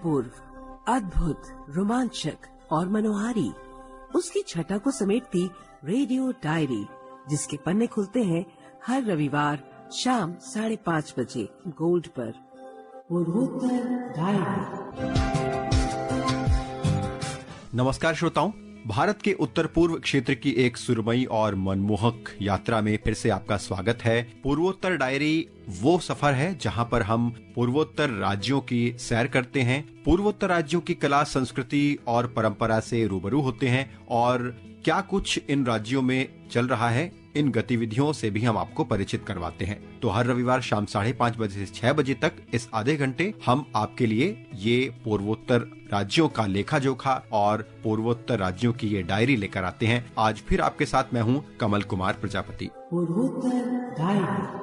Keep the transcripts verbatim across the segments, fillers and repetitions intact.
अभूतपूर्व, अद्भुत, रोमांचक और मनोहारी उसकी छटा को समेटती रेडियो डायरी, जिसके पन्ने खुलते हैं हर रविवार शाम साढ़े पाँच बजे गोल्ड पर। पूर्वोत्तर डायरी। नमस्कार श्रोताओं, भारत के उत्तर पूर्व क्षेत्र की एक सुरमई और मनमोहक यात्रा में फिर से आपका स्वागत है। पूर्वोत्तर डायरी वो सफर है जहां पर हम पूर्वोत्तर राज्यों की सैर करते हैं, पूर्वोत्तर राज्यों की कला, संस्कृति और परंपरा से रूबरू होते हैं और क्या कुछ इन राज्यों में चल रहा है, इन गतिविधियों से भी हम आपको परिचित करवाते हैं। तो हर रविवार शाम साढ़े पाँच बजे से छह बजे तक इस आधे घंटे हम आपके लिए ये पूर्वोत्तर राज्यों का लेखा जोखा और पूर्वोत्तर राज्यों की ये डायरी लेकर आते हैं। आज फिर आपके साथ मैं हूँ कमल कुमार प्रजापति। पूर्वोत्तर डायरी।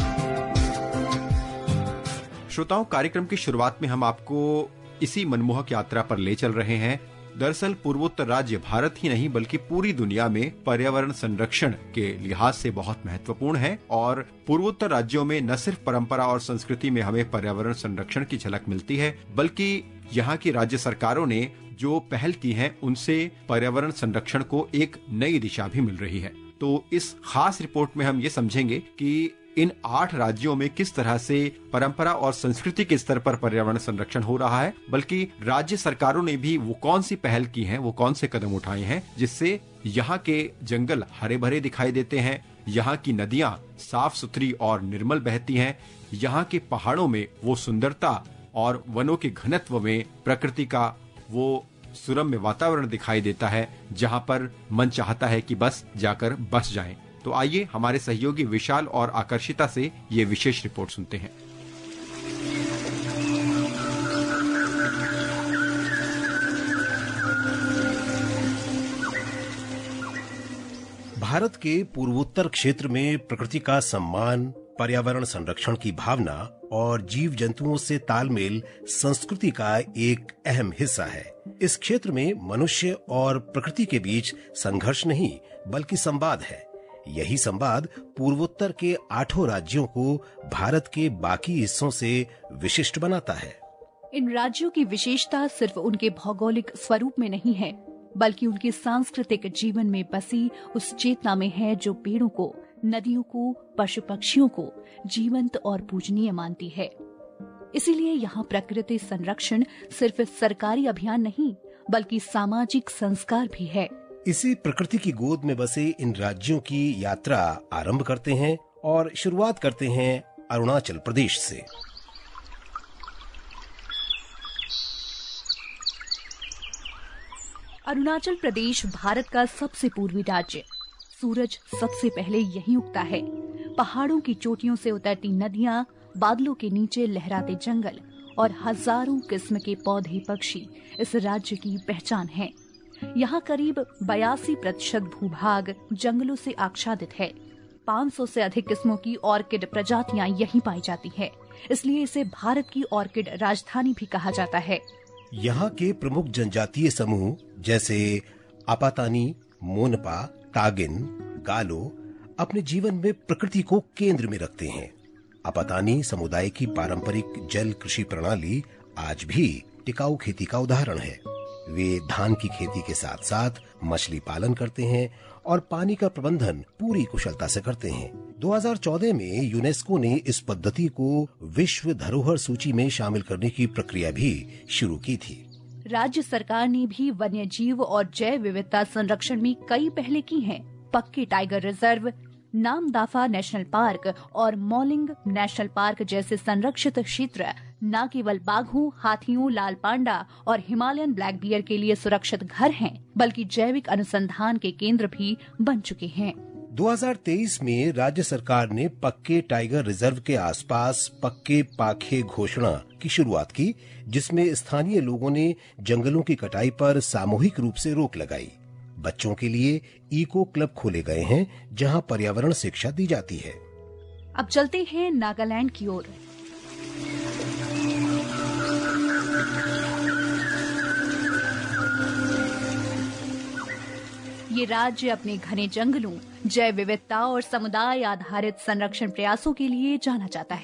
श्रोताओं, कार्यक्रम की शुरुआत में हम आपको इसी मनमोहक यात्रा पर ले चल रहे हैं। दरअसल पूर्वोत्तर राज्य भारत ही नहीं बल्कि पूरी दुनिया में पर्यावरण संरक्षण के लिहाज से बहुत महत्वपूर्ण है और पूर्वोत्तर राज्यों में न सिर्फ परंपरा और संस्कृति में हमें पर्यावरण संरक्षण की झलक मिलती है, बल्कि यहाँ की राज्य सरकारों ने जो पहल की है उनसे पर्यावरण संरक्षण को एक नई दिशा भी मिल रही है। तो इस खास रिपोर्ट में हम ये समझेंगे कि इन आठ राज्यों में किस तरह से परंपरा और संस्कृति के स्तर पर पर्यावरण संरक्षण हो रहा है, बल्कि राज्य सरकारों ने भी वो कौन सी पहल की है, वो कौन से कदम उठाए हैं जिससे यहाँ के जंगल हरे भरे दिखाई देते हैं, यहाँ की नदियाँ साफ सुथरी और निर्मल बहती हैं, यहाँ के पहाड़ों में वो सुंदरता और वनों के घनत्व में प्रकृति का वो सुरम्य वातावरण दिखाई देता है जहाँ पर मन चाहता है कि बस जाकर बस जाएं। तो आइए हमारे सहयोगी विशाल और आकर्षिता से ये विशेष रिपोर्ट सुनते हैं। भारत के पूर्वोत्तर क्षेत्र में प्रकृति का सम्मान, पर्यावरण संरक्षण की भावना और जीव जंतुओं से तालमेल संस्कृति का एक अहम हिस्सा है। इस क्षेत्र में मनुष्य और प्रकृति के बीच संघर्ष नहीं बल्कि संवाद है। यही संवाद पूर्वोत्तर के आठों राज्यों को भारत के बाकी हिस्सों से विशिष्ट बनाता है। इन राज्यों की विशेषता सिर्फ उनके भौगोलिक स्वरूप में नहीं है, बल्कि उनके सांस्कृतिक जीवन में बसी उस चेतना में है जो पेड़ों को, नदियों को, पशु पक्षियों को जीवंत और पूजनीय मानती है। इसीलिए यहाँ प्रकृति संरक्षण सिर्फ सरकारी अभियान नहीं बल्कि सामाजिक संस्कार भी है। इसी प्रकृति की गोद में बसे इन राज्यों की यात्रा आरंभ करते हैं और शुरुआत करते हैं अरुणाचल प्रदेश से। अरुणाचल प्रदेश भारत का सबसे पूर्वी राज्य। सूरज सबसे पहले यहीं उगता है। पहाड़ों की चोटियों से उतरती नदियाँ, बादलों के नीचे लहराते जंगल और हजारों किस्म के पौधे पक्षी इस राज्य की पहचान हैं। यहाँ करीब बयासी प्रतिशत भूभाग जंगलों से आच्छादित है। पाँच सौ से अधिक किस्मों की ऑर्किड प्रजातियाँ यहीं पाई जाती है, इसलिए इसे भारत की ऑर्किड राजधानी भी कहा जाता है। यहाँ के प्रमुख जनजातीय समूह जैसे आपातानी, मोनपा, तागिन, गालो अपने जीवन में प्रकृति को केंद्र में रखते हैं। आपातानी समुदाय की पारंपरिक जल कृषि प्रणाली आज भी टिकाऊ खेती का उदाहरण है। वे धान की खेती के साथ साथ मछली पालन करते हैं और पानी का प्रबंधन पूरी कुशलता से करते हैं। दो हज़ार चौदह में यूनेस्को ने इस पद्धति को विश्व धरोहर सूची में शामिल करने की प्रक्रिया भी शुरू की थी। राज्य सरकार ने भी वन्य जीव और जैव विविधता संरक्षण में कई पहले की हैं। पक्के tiger reserve, Namdapha national park और मॉलिंग नेशनल पार्क जैसे संरक्षित क्षेत्र न केवल बाघों, हाथियों, लाल पांडा और हिमालयन ब्लैक बियर के लिए सुरक्षित घर हैं, बल्कि जैविक अनुसंधान के केंद्र भी बन चुके हैं। दो हज़ार तेईस में राज्य सरकार ने पक्के टाइगर रिजर्व के आसपास पक्के पाखे घोषणा की शुरुआत की, जिसमें स्थानीय लोगों ने जंगलों की कटाई पर सामूहिक रूप से रोक लगाई। बच्चों के लिए इको क्लब खोले गए हैं जहां पर्यावरण शिक्षा दी जाती है। अब चलते हैं नागालैंड की ओर। ये राज्य अपने घने जंगलों, जैव विविधता और समुदाय आधारित संरक्षण प्रयासों के लिए जाना जाता है।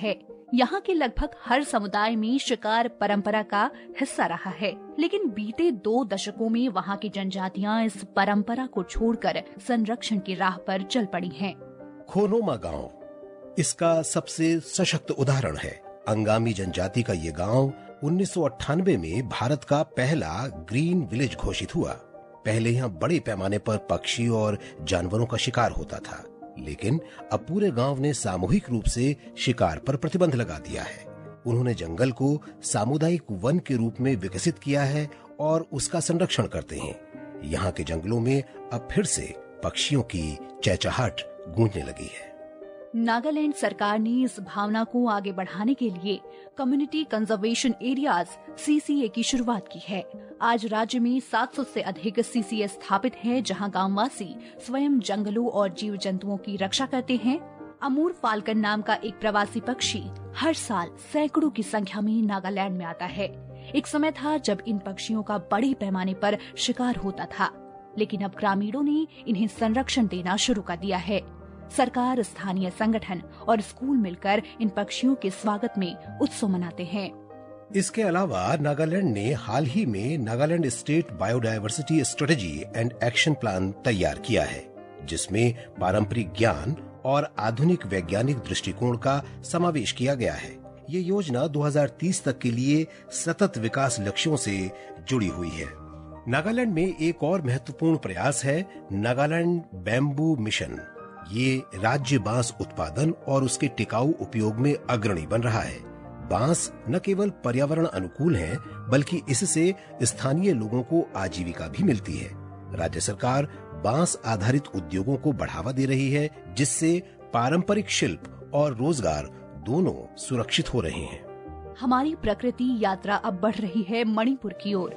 यहाँ के लगभग हर समुदाय में शिकार परंपरा का हिस्सा रहा है, लेकिन बीते दो दशकों में वहाँ की जनजातियाँ इस परंपरा को छोड़कर संरक्षण की राह पर चल पड़ी हैं। खोनोमा गांव इसका सबसे सशक्त उदाहरण है। अंगामी जनजाति का ये गांव उन्नीस सौ अट्ठानवे में भारत का पहला ग्रीन विलेज घोषित हुआ। पहले यहाँ बड़े पैमाने पर पक्षी और जानवरों का शिकार होता था, लेकिन अब पूरे गांव ने सामूहिक रूप से शिकार पर प्रतिबंध लगा दिया है। उन्होंने जंगल को सामुदायिक वन के रूप में विकसित किया है और उसका संरक्षण करते हैं। यहाँ के जंगलों में अब फिर से पक्षियों की चहचहाट गूंजने लगी है। नागालैंड सरकार ने इस भावना को आगे बढ़ाने के लिए community conservation areas C C A की शुरुआत की है। आज राज्य में सात सौ से अधिक सी सी ए स्थापित हैं, जहां गांववासी स्वयं जंगलों और जीव जंतुओं की रक्षा करते हैं। अमूर फाल्कन नाम का एक प्रवासी पक्षी हर साल सैकड़ों की संख्या में नागालैंड में आता है। एक समय था जब इन पक्षियों का बड़े पैमाने पर शिकार होता था, लेकिन अब ग्रामीणों ने इन्हें संरक्षण देना शुरू कर दिया है। सरकार, स्थानीय संगठन और स्कूल मिलकर इन पक्षियों के स्वागत में उत्सव मनाते हैं। इसके अलावा नागालैंड ने हाल ही में Nagaland state biodiversity strategy and action plan तैयार किया है, जिसमें पारंपरिक ज्ञान और आधुनिक वैज्ञानिक दृष्टिकोण का समावेश किया गया है। ये योजना दो हज़ार तीस तक के लिए सतत विकास लक्ष्यों से जुड़ी हुई है। नागालैंड में एक और महत्वपूर्ण प्रयास है नागालैंड बैम्बू मिशन। ये राज्य बांस उत्पादन और उसके टिकाऊ उपयोग में अग्रणी बन रहा है। बांस न केवल पर्यावरण अनुकूल है, बल्कि इससे स्थानीय लोगों को आजीविका भी मिलती है। राज्य सरकार बांस आधारित उद्योगों को बढ़ावा दे रही है, जिससे पारंपरिक शिल्प और रोजगार दोनों सुरक्षित हो रहे हैं। हमारी प्रकृति यात्रा अब बढ़ रही है मणिपुर की ओर।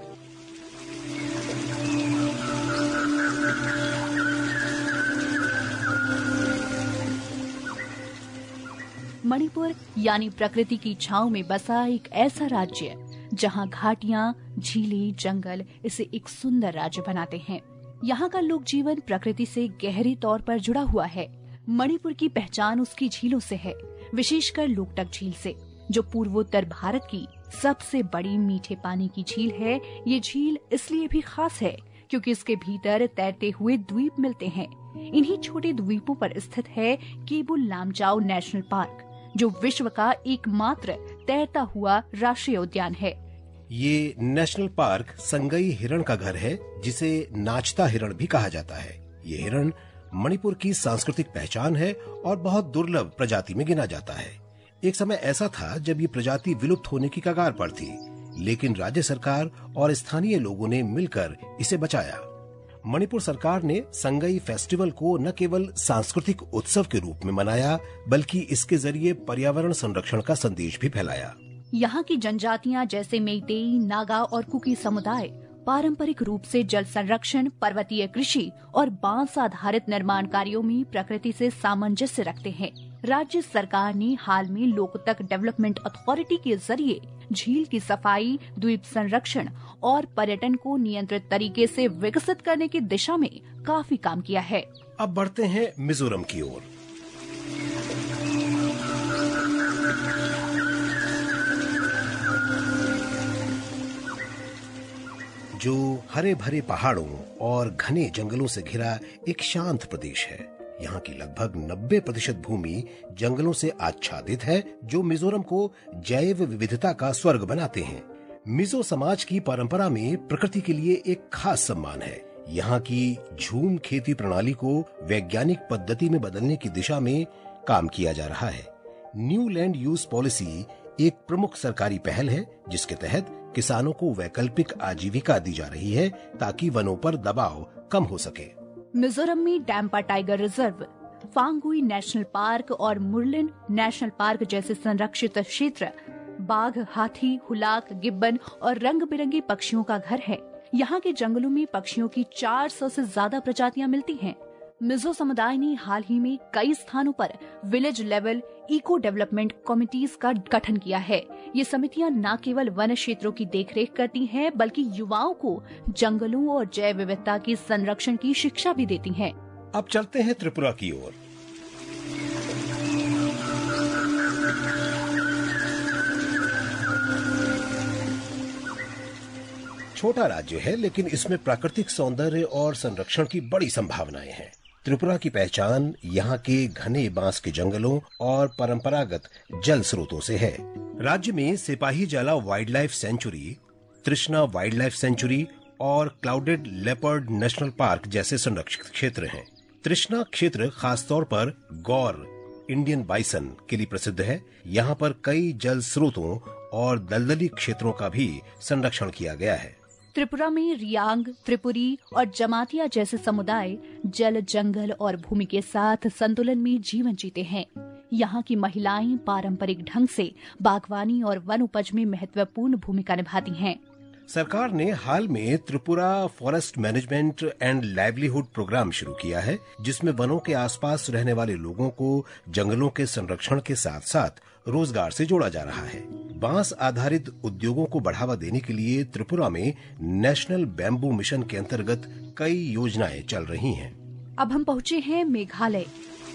मणिपुर यानी प्रकृति की छांव में बसा एक ऐसा राज्य जहां घाटियां, झीलें, जंगल इसे एक सुंदर राज्य बनाते हैं। यहाँ का लोक जीवन प्रकृति से गहरे तौर पर जुड़ा हुआ है। मणिपुर की पहचान उसकी झीलों से है, विशेषकर लोकटक झील से, जो पूर्वोत्तर भारत की सबसे बड़ी मीठे पानी की झील है। ये झील इसलिए भी खास है क्योंकि इसके भीतर तैरते हुए द्वीप मिलते हैं। इन्हीं छोटे द्वीपों पर स्थित है केबुल लामजाओ नेशनल पार्क, जो विश्व का एकमात्र तैरता हुआ राष्ट्रीय उद्यान है। ये नेशनल पार्क संगई हिरण का घर है, जिसे नाचता हिरण भी कहा जाता है। ये हिरण मणिपुर की सांस्कृतिक पहचान है और बहुत दुर्लभ प्रजाति में गिना जाता है। एक समय ऐसा था जब ये प्रजाति विलुप्त होने की कगार पर थी, लेकिन राज्य सरकार और स्थानीय लोगों ने मिलकर इसे बचाया। मणिपुर सरकार ने संगई फेस्टिवल को न केवल सांस्कृतिक उत्सव के रूप में मनाया, बल्कि इसके जरिए पर्यावरण संरक्षण का संदेश भी फैलाया। यहाँ की जनजातियाँ जैसे मेइतेई, नागा और कुकी समुदाय पारंपरिक रूप से जल संरक्षण, पर्वतीय कृषि और बांस आधारित निर्माण कार्यों में प्रकृति से सामंजस्य रखते हैं। राज्य सरकार ने हाल में लोकतक डेवलपमेंट अथॉरिटी के जरिए झील की सफाई, द्वीप संरक्षण और पर्यटन को नियंत्रित तरीके से विकसित करने की दिशा में काफी काम किया है। अब बढ़ते हैं मिजोरम की ओर। जो हरे भरे पहाड़ों और घने जंगलों से घिरा एक शांत प्रदेश है। यहाँ की लगभग नब्बे प्रतिशत भूमि जंगलों से आच्छादित है, जो मिजोरम को जैव विविधता का स्वर्ग बनाते हैं। मिजो समाज की परंपरा में प्रकृति के लिए एक खास सम्मान है। यहाँ की झूम खेती प्रणाली को वैज्ञानिक पद्धति में बदलने की दिशा में काम किया जा रहा है। न्यू लैंड यूज पॉलिसी एक प्रमुख सरकारी पहल है, जिसके तहत किसानों को वैकल्पिक आजीविका दी जा रही है, ताकि वनों पर दबाव कम हो सके। मिजोरम में Dampa tiger reserve, Phawngpui national park और मुरलिन नेशनल पार्क जैसे संरक्षित क्षेत्र बाघ, हाथी, हुलाक, गिब्बन और रंग बिरंगे पक्षियों का घर है। यहाँ के जंगलों में पक्षियों की चार सौ से ज्यादा प्रजातियाँ मिलती हैं। मिजो समुदाय ने हाल ही में कई स्थानों पर village level eco development committees का गठन किया है। ये समितियां न केवल वन क्षेत्रों की देखरेख करती हैं, बल्कि युवाओं को जंगलों और जैव विविधता के संरक्षण की शिक्षा भी देती हैं। अब चलते हैं त्रिपुरा की ओर। छोटा राज्य है, लेकिन इसमें प्राकृतिक सौंदर्य और संरक्षण की बड़ी संभावनाएं हैं। त्रिपुरा की पहचान यहाँ के घने बांस के जंगलों और परंपरागत जल स्रोतों से है। राज्य में Sepahijala wildlife sanctuary, Trishna wildlife sanctuary और क्लाउडेड लेपर्ड नेशनल पार्क जैसे संरक्षित क्षेत्र हैं। तृष्णा क्षेत्र खासतौर पर गौर इंडियन बाइसन के लिए प्रसिद्ध है। यहाँ पर कई जल स्रोतों और दलदली क्षेत्रों का भी संरक्षण किया गया है। त्रिपुरा में रियांग, त्रिपुरी और जमातिया जैसे समुदाय जल, जंगल और भूमि के साथ संतुलन में जीवन जीते हैं। यहाँ की महिलाएं पारंपरिक ढंग से बागवानी और वन उपज में महत्वपूर्ण भूमिका निभाती हैं। सरकार ने हाल में Tripura forest management and livelihood programme शुरू किया है, जिसमें वनों के आसपास रहने वाले लोगों को जंगलों के संरक्षण के साथ साथ रोजगार से जोड़ा जा रहा है। बांस आधारित उद्योगों को बढ़ावा देने के लिए त्रिपुरा में नेशनल बैम्बू मिशन के अंतर्गत कई योजनाएं चल रही हैं। अब हम पहुँचे हैं मेघालय।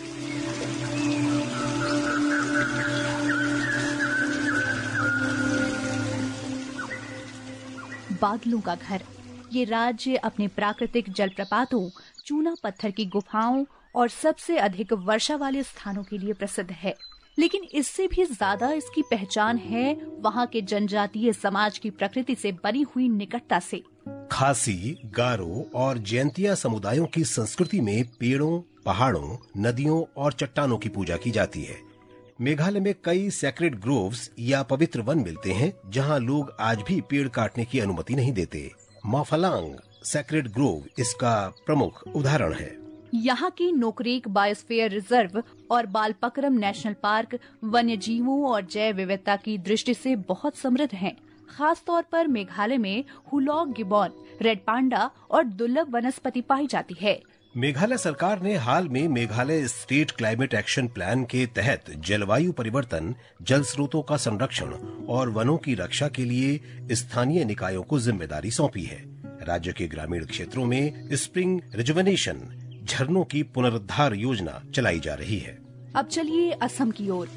बादलों का घर। ये राज्य अपने प्राकृतिक जलप्रपातों, चूना पत्थर की गुफाओं और सबसे अधिक वर्षा वाले स्थानों के लिए प्रसिद्ध है। लेकिन इससे भी ज्यादा इसकी पहचान है वहाँ के जनजातीय समाज की प्रकृति से बनी हुई निकटता से। खासी, गारो और जैंतिया समुदायों की संस्कृति में पेड़ों, पहाड़ों, नदियों और चट्टानों की पूजा की जाती है। मेघालय में कई सैक्रेड ग्रोव्स या पवित्र वन मिलते हैं, जहां लोग आज भी पेड़ काटने की अनुमति नहीं देते। माफलांग सैक्रेड ग्रोव इसका प्रमुख उदाहरण है। यहाँ की नोकरेक बायोस्फीयर रिजर्व और बालपक्रम नेशनल पार्क वन्य जीवों और जैव विविधता की दृष्टि से बहुत समृद्ध हैं। खास तौर पर मेघालय में हुलॉक गिबॉन, रेड पांडा और दुर्लभ वनस्पति पाई जाती है। मेघालय सरकार ने हाल में Meghalaya state climate action plan के तहत जलवायु परिवर्तन, जल स्रोतों का संरक्षण और वनों की रक्षा के लिए स्थानीय निकायों को जिम्मेदारी सौंपी है। राज्य के ग्रामीण क्षेत्रों में स्प्रिंग रिजुवेनेशन, झरनों की पुनरुद्धार योजना चलाई जा रही है। अब चलिए असम की ओर।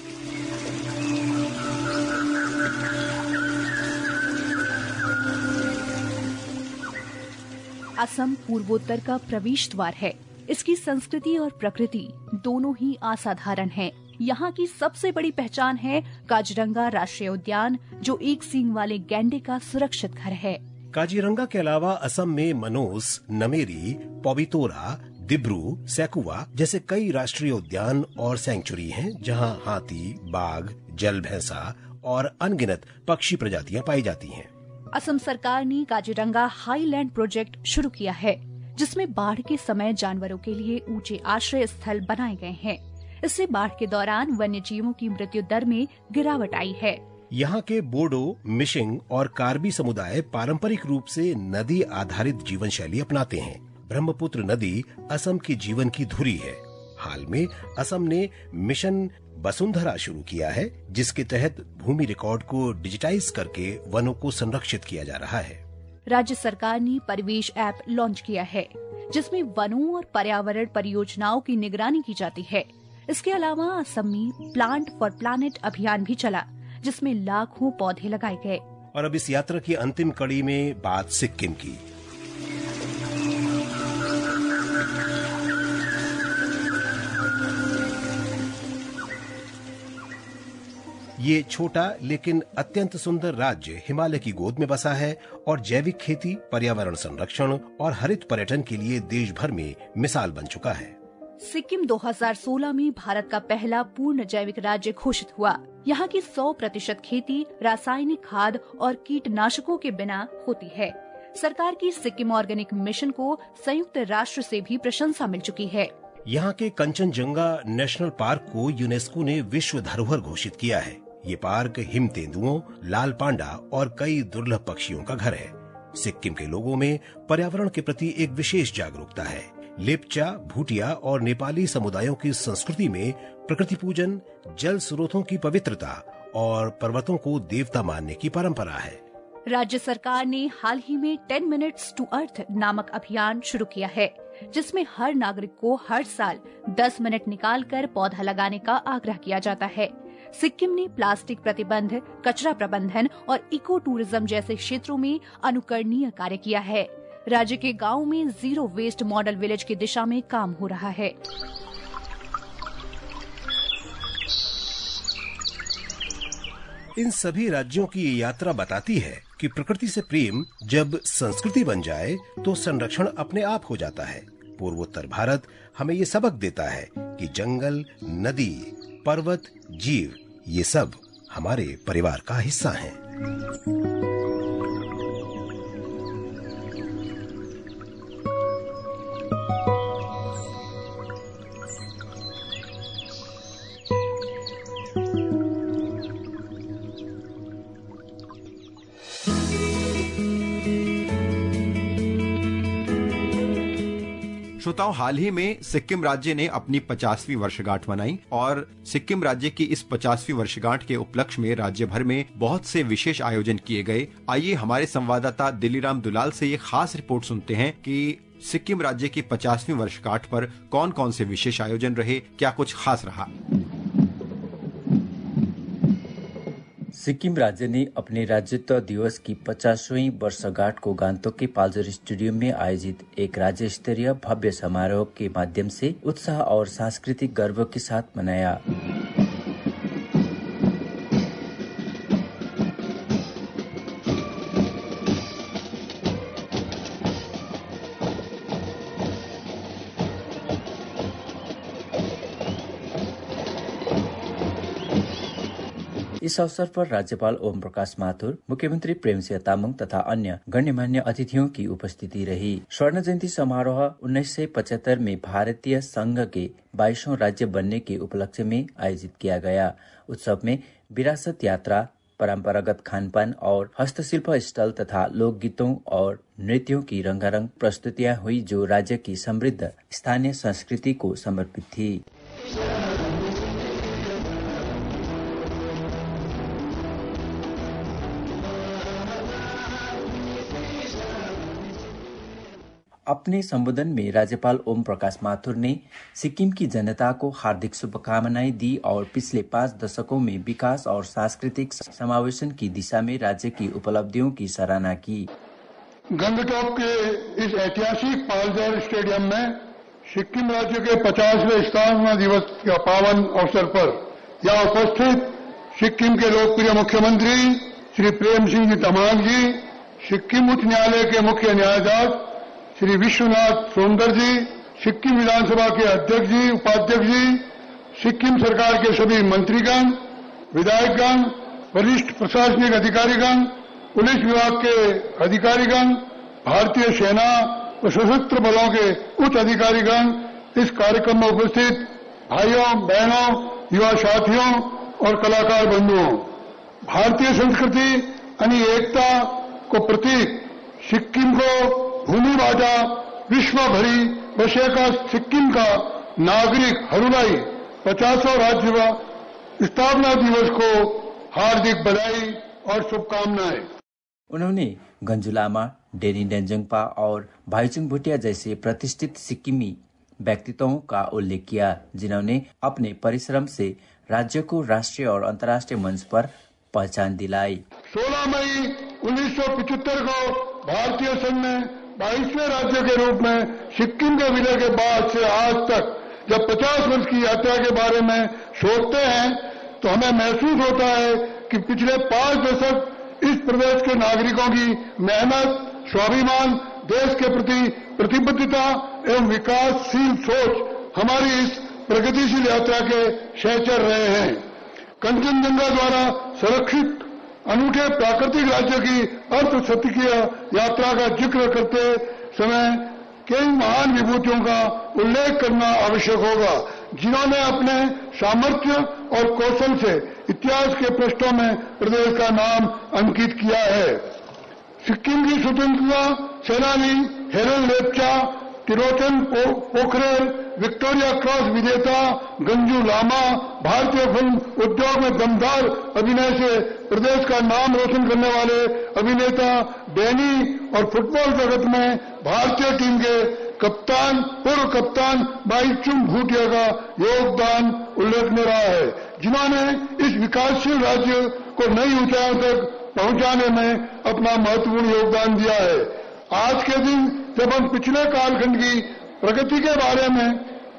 असम पूर्वोत्तर का प्रवेश द्वार है। इसकी संस्कृति और प्रकृति दोनों ही असाधारण हैं। यहाँ की सबसे बड़ी पहचान है काजीरंगा राष्ट्रीय उद्यान, जो एक सींग वाले गैंडे का सुरक्षित घर है। काजीरंगा के अलावा असम में मनोस, नमेरी, पवितोरा, दिब्रू, सैकुवा जैसे कई राष्ट्रीय उद्यान और सैंक्चुरी हैं, जहाँ हाथी, बाघ, जल भैंसा और अनगिनत पक्षी प्रजातियाँ पाई जाती हैं। असम सरकार ने काजीरंगा हाईलैंड प्रोजेक्ट शुरू किया है, जिसमें बाढ़ के समय जानवरों के लिए ऊंचे आश्रय स्थल बनाए गए हैं। इससे बाढ़ के दौरान वन्य जीवों की मृत्यु दर में गिरावट आई है। यहाँ के बोडो, मिशिंग और कार्बी समुदाय पारंपरिक रूप से नदी आधारित जीवन शैली अपनाते हैं। ब्रह्मपुत्र नदी असम की जीवन की धुरी है। हाल में असम ने मिशन वसुंधरा शुरू किया है, जिसके तहत भूमि रिकॉर्ड को डिजिटाइज करके वनों को संरक्षित किया जा रहा है। राज्य सरकार ने परिवेश ऐप लॉन्च किया है, जिसमें वनों और पर्यावरण परियोजनाओं की निगरानी की जाती है। इसके अलावा असम में प्लांट फॉर प्लानेट अभियान भी चला, जिसमें लाखों पौधे लगाए गए। और अब इस यात्रा की अंतिम कड़ी में बात सिक्किम की। ये छोटा लेकिन अत्यंत सुंदर राज्य हिमालय की गोद में बसा है और जैविक खेती, पर्यावरण संरक्षण और हरित पर्यटन के लिए देश भर में मिसाल बन चुका है। सिक्किम दो हज़ार सोलह में भारत का पहला पूर्ण जैविक राज्य घोषित हुआ। यहाँ की सौ प्रतिशत खेती रासायनिक खाद और कीटनाशकों के बिना होती है। सरकार की सिक्किम ऑर्गेनिक मिशन को संयुक्त राष्ट्र से भी प्रशंसा मिल चुकी है। यहाँ के कंचनजंगा नेशनल पार्क को यूनेस्को ने विश्व धरोहर घोषित किया है। ये पार्क हिम तेंदुओं, लाल पांडा और कई दुर्लभ पक्षियों का घर है। सिक्किम के लोगों में पर्यावरण के प्रति एक विशेष जागरूकता है। लेप्चा, भूटिया और नेपाली समुदायों की संस्कृति में प्रकृति पूजन, जल स्रोतों की पवित्रता और पर्वतों को देवता मानने की परंपरा है। राज्य सरकार ने हाल ही में टेन मिनट्स टू अर्थ नामक अभियान शुरू किया है, जिसमें हर नागरिक को हर साल दस मिनट निकालकर पौधा लगाने का आग्रह किया जाता है। सिक्किम ने प्लास्टिक प्रतिबंध, कचरा प्रबंधन और इको टूरिज्म जैसे क्षेत्रों में अनुकरणीय कार्य किया है। राज्य के गांवों में जीरो वेस्ट मॉडल विलेज की दिशा में काम हो रहा है। इन सभी राज्यों की ये यात्रा बताती है कि प्रकृति से प्रेम जब संस्कृति बन जाए तो संरक्षण अपने आप हो जाता है। पूर्वोत्तर भारत हमें ये सबक देता है कि जंगल, नदी, पर्वत, जीव ये सब हमारे परिवार का हिस्सा हैं। श्रोताओं, हाल ही में सिक्किम राज्य ने अपनी पचासवीं वर्षगांठ मनाई और सिक्किम राज्य की इस पचासवीं वर्षगांठ के उपलक्ष्य में राज्य भर में बहुत से विशेष आयोजन किए गए। आइए हमारे संवाददाता दिल्लीराम दुलाल से ये खास रिपोर्ट सुनते हैं कि सिक्किम राज्य की पचासवीं वर्षगांठ पर कौन कौन से विशेष आयोजन रहे, क्या कुछ खास रहा। सिक्किम राज्य ने अपने राज्यत्व दिवस की पचासवीं वर्षगांठ को गान्तोक के पाल्जर स्टेडियम में आयोजित एक राज्य स्तरीय भव्य समारोह के माध्यम से उत्साह और सांस्कृतिक गर्व के साथ मनाया। इस अवसर पर राज्यपाल ओम प्रकाश माथुर, मुख्यमंत्री प्रेमसिंह तामाङ तथा अन्य गण्यमान्य अतिथियों की उपस्थिति रही। स्वर्ण जयंती समारोह उन्नीस सौ पचहत्तर में भारतीय संघ के बाईसवां राज्य बनने के उपलक्ष्य में आयोजित किया गया। उत्सव में विरासत यात्रा, परंपरागत खानपान और हस्तशिल्प स्टॉल तथा लोकगीतों और नृत्यों की रंगारंग प्रस्तुतियां हुई, जो राज्य की समृद्ध स्थानीय संस्कृति को समर्पित थी। अपने संबोधन में राज्यपाल ओम प्रकाश माथुर ने सिक्किम की जनता को हार्दिक शुभकामनाएं दी और पिछले पाँच दशकों में विकास और सांस्कृतिक समावेशन की दिशा में राज्य की उपलब्धियों की सराहना की। गंगटोक के इस ऐतिहासिक पाल्जर स्टेडियम में सिक्किम राज्य के पचासवें स्थापना दिवस के पावन अवसर पर यहाँ उपस्थित सिक्किम के लोकप्रिय मुख्यमंत्री श्री प्रेम सिंह तमाङ जी, सिक्किम उच्च न्यायालय के मुख्य न्यायाधीश श्री विश्वनाथ सोमदर जी, सिक्किम विधानसभा के अध्यक्ष जी, उपाध्यक्ष जी, सिक्किम सरकार के सभी मंत्रीगण, विधायकगण, वरिष्ठ प्रशासनिक अधिकारीगण, पुलिस विभाग के अधिकारीगण, भारतीय सेना और सशस्त्र बलों के उच्च अधिकारीगण, इस कार्यक्रम में उपस्थित भाइयों, बहनों, युवा साथियों और कलाकार बंधुओं, भारतीय संस्कृति यानी एकता को प्रतीक सिक्किम को भूमि बाटा विश्व भरी बसेका सिक्किम का नागरिक हरूलाई पचासौं राज्य स्थापना दिवस को हार्दिक बधाई और शुभकामनाएं। उन्होंने गंजू लामा, डेनी डेन्जोङपा और भाइचुङ भुटिया जैसे प्रतिष्ठित सिक्किमी व्यक्तित्वों का उल्लेख किया, जिन्होंने अपने परिश्रम से राज्य को राष्ट्रीय और अंतर्राष्ट्रीय मंच पर पहचान दिलाई। सोलह मई उन्नीस सौ पचहत्तर को भारतीय संघ में बाईसवें राज्य के रूप में सिक्किम के विलय के बाद से आज तक जब पचास वर्ष की यात्रा के बारे में सोचते हैं तो हमें महसूस होता है कि पिछले पांच दशक इस प्रदेश के नागरिकों की मेहनत, स्वाभिमान, देश के प्रति प्रतिबद्धता एवं विकासशील सोच हमारी इस प्रगतिशील यात्रा के सहचर रहे हैं। कंचनजंगा द्वारा संरक्षित अनूठे प्राकृतिक राज्य की अर्धशतकीय यात्रा का जिक्र करते समय कई महान विभूतियों का उल्लेख करना आवश्यक होगा, जिन्होंने अपने सामर्थ्य और कौशल से इतिहास के पृष्ठों में प्रदेश का नाम अंकित किया है। सिक्किम की स्वतंत्रता सेनानी हेरल लेप्चा, तिरोचन पोखरेल, विक्टोरिया क्रॉस विजेता गंजू लामा, भारतीय फिल्म उद्योग में दमदार अभिनय से प्रदेश का नाम रोशन करने वाले अभिनेता डैनी और फुटबॉल जगत में भारतीय टीम के कप्तान पूर्व कप्तान बाईचुंग भूटिया का योगदान उल्लेखनीय रहा है, जिन्होंने इस विकासशील राज्य को नई ऊंचाइयों तक पहुंचाने में अपना महत्वपूर्ण योगदान दिया है। आज के दिन जब हम पिछले कालखंड की प्रगति के बारे में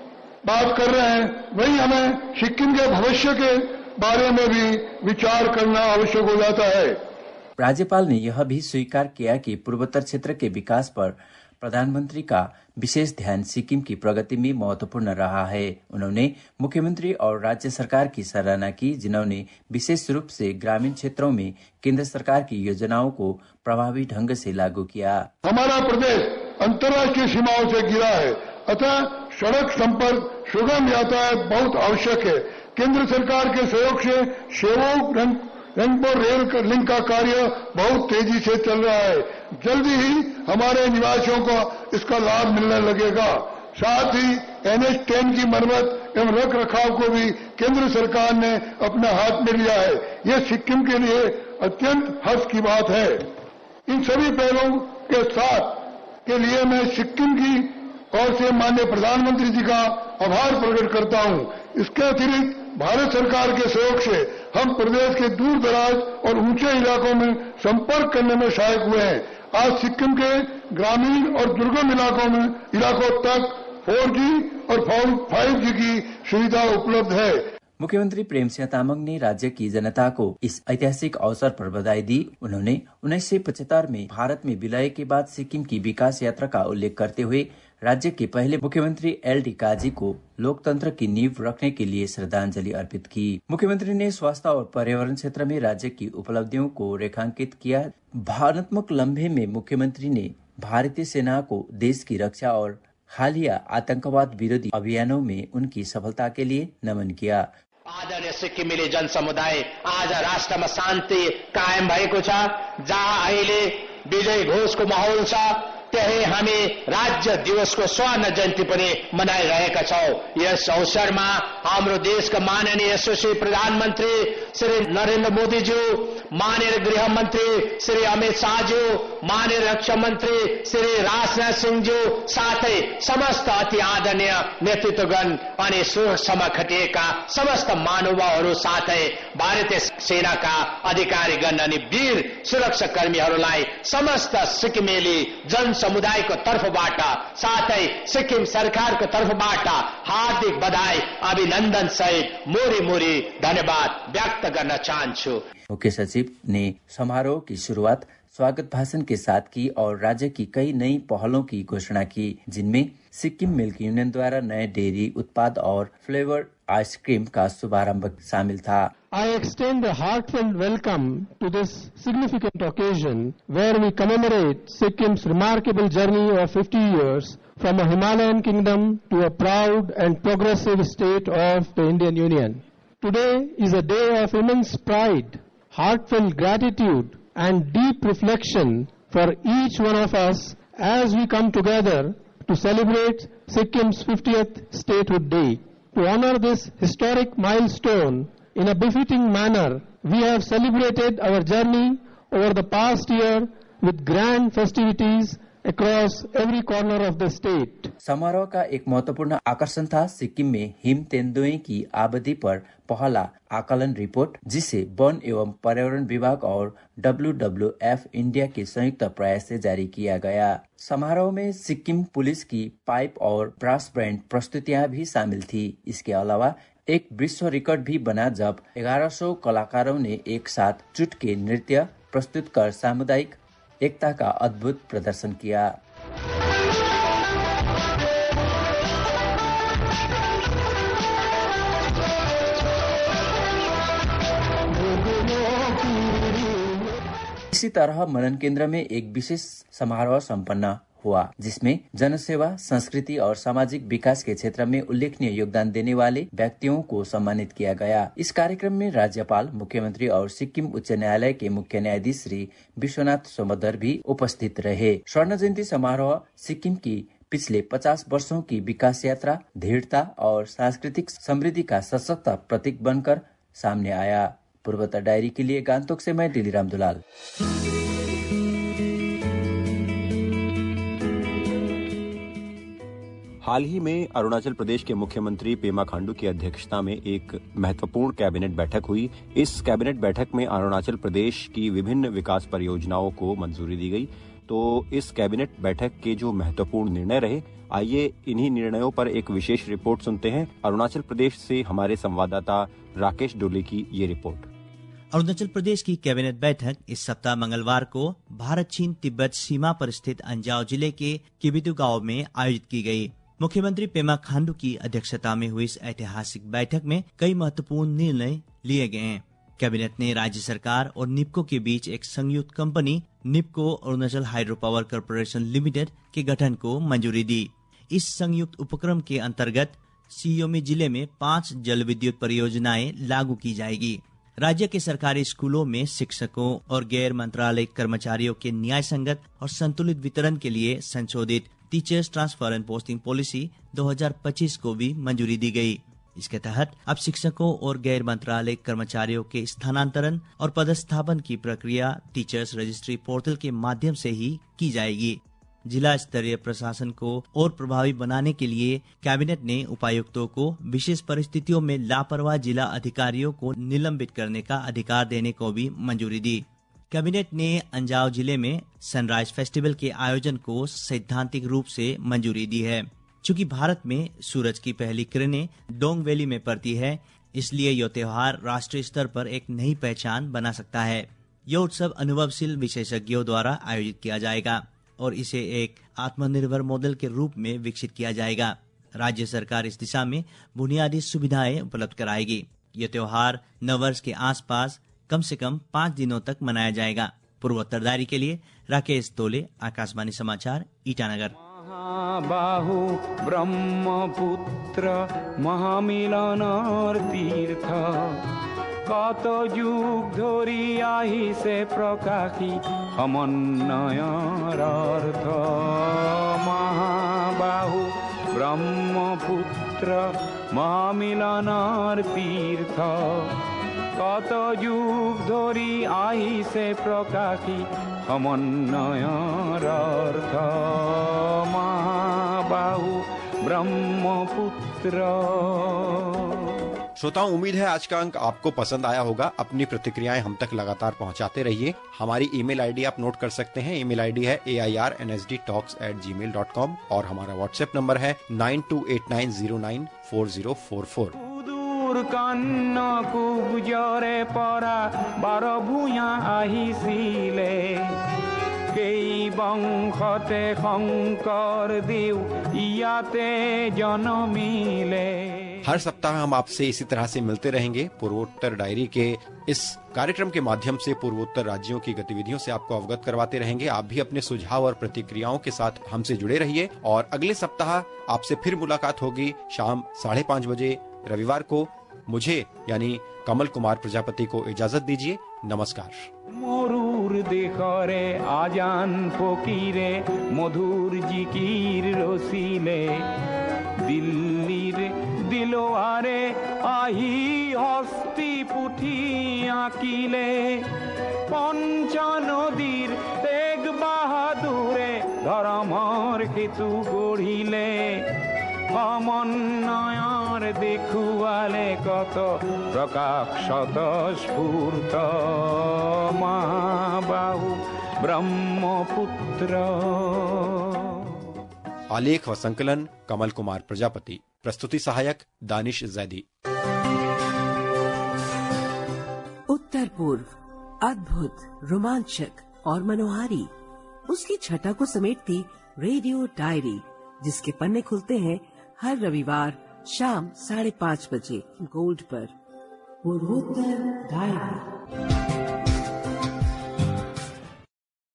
बात कर रहे हैं, वहीं हमें सिक्किम के भविष्य के बारे में भी विचार करना आवश्यक हो जाता है। राज्यपाल ने यह भी स्वीकार किया कि पूर्वोत्तर क्षेत्र के विकास पर प्रधानमंत्री का विशेष ध्यान सिक्किम की प्रगति में महत्वपूर्ण रहा है। उन्होंने मुख्यमंत्री और राज्य सरकार की सराहना की, जिन्होंने विशेष रूप से ग्रामीण क्षेत्रों में केंद्र सरकार की योजनाओं को प्रभावी ढंग से लागू किया। हमारा प्रदेश अंतर्राष्ट्रीय सीमाओं से घिरा है, अतः सड़क संपर्क सुगम यातायात बहुत आवश्यक है। केंद्र सरकार के सहयोग से शेवोक रंगपुर रेल लिंक का कार्य बहुत तेजी से चल रहा है। जल्दी ही हमारे निवासियों को इसका लाभ मिलने लगेगा। साथ ही एन एच टेन की मरम्मत एवं रख रखाव को भी केंद्र सरकार ने अपने हाथ में लिया है। यह सिक्किम के लिए अत्यंत हर्ष की बात है। इन सभी पहलों के साथ के लिए मैं सिक्किम की ओर से माननीय प्रधानमंत्री जी का आभार प्रकट करता हूं। इसके अतिरिक्त भारत सरकार के सहयोग से हम प्रदेश के दूर दराज और ऊंचे इलाकों में संपर्क करने में सहायक हुए हैं। आज सिक्किम के ग्रामीण और दुर्गम इलाकों में इलाकों तक फोर जी और फाइव जी की सुविधा उपलब्ध है। मुख्यमंत्री प्रेमसिंह तामाङ ने राज्य की जनता को इस ऐतिहासिक अवसर पर बधाई दी। उन्होंने उन्नीस सौ पचहत्तर में भारत में विलय के बाद सिक्किम की विकास यात्रा का उल्लेख करते हुए राज्य के पहले मुख्यमंत्री एल डी काजी को लोकतंत्र की नींव रखने के लिए श्रद्धांजलि अर्पित की। मुख्यमंत्री ने स्वास्थ्य और पर्यावरण क्षेत्र में राज्य की उपलब्धियों को रेखांकित किया। भावनात्मक लम्हे में मुख्यमंत्री ने भारतीय सेना को देश की रक्षा और हालिया आतंकवाद विरोधी अभियानों में उनकी सफलता के लिए नमन किया। आदरणीय सिक्किमेली जनसमुदाय, आज राष्ट्रमा शान्ति कायम भएको छ। जहाँ अहिले विजय घोषको माहौल छ, त्यही हामी राज्य दिवसको स्वर्ण जयन्ती पनि मनाइरहेका छौं। यस अवसरमा हाम्रो देशका माननीय यशस्वी प्रधानमन्त्री श्री नरेन्द्र मोदीज्यू, माननीय गृह मन्त्री श्री अमित शाहज्यू, माननीय रक्षा मन्त्री श्री राजनाथ सिंहज्यू, साथै समस्त अति आदरणीय नेतृत्वगण अनि सुरक्षामा खटिएका समस्त महानुभावहरू साथै भारतीय सेनाका अधिकारीगण अनि वीर सुरक्षा कर्मीहरूलाई समस्त सिक्किमेली जन समुदायको तर्फबाट साथै सिक्किम सरकारको तर्फबाट हार्दिक बधाई, अभिनन्दन सहित मोरी मोरी धन्यवाद व्यक्त गर्न चाहन्छु। मुख्य सचिव ने समारोह की शुरुआत स्वागत भाषण के साथ की और राज्य की कई नई पहलों की घोषणा की, जिनमें सिक्किम मिल्क यूनियन द्वारा नए डेयरी उत्पाद और फ्लेवर्ड आइसक्रीम का शुभारंभ शामिल था। I extend a heartfelt welcome to this significant occasion where we commemorate Sikkim's remarkable journey of fifty years from a Himalayan kingdom to a proud and progressive state of the Indian Union. Today is a day of immense pride, heartfelt gratitude and deep reflection for each one of us as we come together to celebrate Sikkim's fiftieth statehood day. To honor this historic milestone in a befitting manner, we have celebrated our journey over the past year with grand festivities across every corner of the state. समारोह का एक महत्वपूर्ण आकर्षण था सिक्किम में him तेंदुए की आबादी पर पहला आकलन रिपोर्ट, जिसे वन एवं पर्यावरण विभाग और डब्ल्यू डब्ल्यू एफ इंडिया के संयुक्त प्रयास से जारी किया गया। समारोह में सिक्किम पुलिस की पाइप और ब्रास बैंड प्रस्तुतियां भी शामिल थी। इसके अलावा एक विश्व रिकॉर्ड भी बना जब ग्यारह सौ कलाकारों ने एक साथ जुट के नृत्य प्रस्तुत कर सामुदायिक एकता का अद्भुत प्रदर्शन किया। इसी तरह मनन केंद्र में एक विशेष समारोह संपन्न हुआ, जिसमें जनसेवा, संस्कृति और सामाजिक विकास के क्षेत्र में उल्लेखनीय योगदान देने वाले व्यक्तियों को सम्मानित किया गया। इस कार्यक्रम में राज्यपाल, मुख्यमंत्री और सिक्किम उच्च न्यायालय के मुख्य न्यायाधीश श्री विश्वनाथ समदर भी उपस्थित रहे। स्वर्ण जयंती समारोह सिक्किम की पिछले पचास वर्षों की विकास यात्रा, दृढ़ता और सांस्कृतिक समृद्धि का सशक्त प्रतीक बनकर सामने आया। पूर्वोत्तर डायरी के लिए गान्तोक से मैं दिलीराम दुलाल। हाल ही में अरुणाचल प्रदेश के मुख्यमंत्री पेमा खांडू की अध्यक्षता में एक महत्वपूर्ण कैबिनेट बैठक हुई। इस कैबिनेट बैठक में अरुणाचल प्रदेश की विभिन्न विकास परियोजनाओं को मंजूरी दी गई। तो इस कैबिनेट बैठक के जो महत्वपूर्ण निर्णय रहे, आइए इन्हीं निर्णयों पर एक विशेष रिपोर्ट सुनते हैं। अरुणाचल प्रदेश से हमारे संवाददाता राकेश डोले की ये रिपोर्ट। अरुणाचल प्रदेश की कैबिनेट बैठक इस सप्ताह मंगलवार को भारत चीन तिब्बत सीमा पर स्थित अंजाव जिले के किबितु गांव में आयोजित की गई। मुख्यमंत्री पेमा खांडू की अध्यक्षता में हुई इस ऐतिहासिक बैठक में कई महत्वपूर्ण निर्णय लिए गए हैं। कैबिनेट ने राज्य सरकार और निप्को के बीच एक संयुक्त company NEEPCO Arunachal hydro power corporation limited के गठन को मंजूरी दी। इस संयुक्त उपक्रम के अंतर्गत सियोमी जिले में पांच जल विद्युत परियोजनाएं लागू की जाएगी। राज्य के सरकारी स्कूलों में शिक्षकों और गैर मंत्रालय कर्मचारियों के न्याय संगत और संतुलित वितरण के लिए संशोधित teachers transfer and posting policy दो हज़ार पच्चीस को भी मंजूरी दी गई। इसके तहत अब शिक्षकों और गैर मंत्रालय कर्मचारियों के स्थानांतरण और पदस्थापन की प्रक्रिया टीचर्स रजिस्ट्री पोर्टल के माध्यम से ही की जाएगी। जिला स्तरीय प्रशासन को और प्रभावी बनाने के लिए कैबिनेट ने उपायुक्तों को विशेष परिस्थितियों में लापरवाह जिला अधिकारियों को निलंबित करने का अधिकार देने को भी मंजूरी दी। कैबिनेट ने अंजाव जिले में सनराइज फेस्टिवल के आयोजन को सैद्धांतिक रूप से मंजूरी दी है। चूंकि भारत में सूरज की पहली किरणें डोंग वैली में पड़ती है, इसलिए यह त्योहार राष्ट्रीय स्तर पर एक नई पहचान बना सकता है। यह उत्सव अनुभवशील विशेषज्ञों द्वारा आयोजित किया जाएगा और इसे एक आत्मनिर्भर मॉडल के रूप में विकसित किया जाएगा। राज्य सरकार इस दिशा में बुनियादी सुविधाएं उपलब्ध कराएगी। यह त्योहार नववर्ष के आसपास कम से कम पाँच दिनों तक मनाया जाएगा। पूर्वोत्तरदारी के लिए राकेश तोले, आकाशवाणी समाचार, ईटानगर। महाबाहु ब्रह्मपुत्र महामिलनर तीर्थ कत जुग धरि आहिसे प्रकाशी समन्वयर अर्थ। महाबाहु ब्रह्मपुत्र महामिलनर तीर्थ कत जुग धरि आहिसे प्रकाशी समन्वयर अर्थ। महाबाहु ब्रह्मपुत्र। श्रोताओं, उम्मीद है आज का अंक आपको पसंद आया होगा। अपनी प्रतिक्रियाएं हम तक लगातार पहुंचाते रहिए। हमारी ईमेल आईडी आप नोट कर सकते हैं। ईमेल आईडी है A I R N S D talks at gmail dot com और हमारा व्हाट्सएप नंबर है nine two eight nine zero nine four zero four four. कान्न कुबजरे परा बार भूया आहिसिले केई बंशते शंकर देव इयाते जन्मिले। हर सप्ताह हम आपसे इसी तरह से मिलते रहेंगे। पूर्वोत्तर डायरी के इस कार्यक्रम के माध्यम से पूर्वोत्तर राज्यों की गतिविधियों से आपको अवगत करवाते रहेंगे। आप भी अपने सुझाव और प्रतिक्रियाओं के साथ हमसे जुड़े रहिए और अगले सप्ताह आपसे फिर मुलाकात होगी शाम साढ़े पाँच बजे रविवार को। मुझे यानी कमल कुमार प्रजापति को इजाजत दीजिए। नमस्कार। मरुर देखरे आजान फकीरे मधुर जिकिर रसिले दिल्लीर दिलोआरे आही हस्ती पुठी आकिले पंचा नदीर तेग बाहादुरे धर्मर हेतु गढ़िले समन्वयर देखुआले कत प्रकाशत स्फूर्त महाबाहु ब्रह्मपुत्र। आलेख व संकलन कमल कुमार प्रजापति। प्रस्तुति सहायक दानिश जैदी। उत्तर पूर्व अद्भुत, रोमांचक और मनोहारी उसकी छटा को समेटती रेडियो डायरी, जिसके पन्ने खुलते हैं हर रविवार शाम साढ़े पाँच बजे गोल्ड पर। पूर्वोत्तर डायरी।